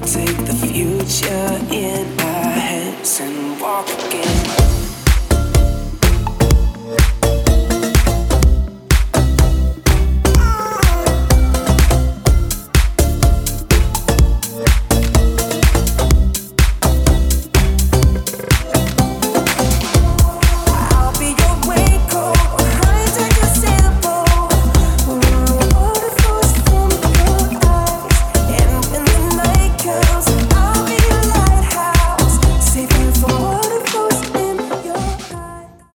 Take the future in our hands and walk again.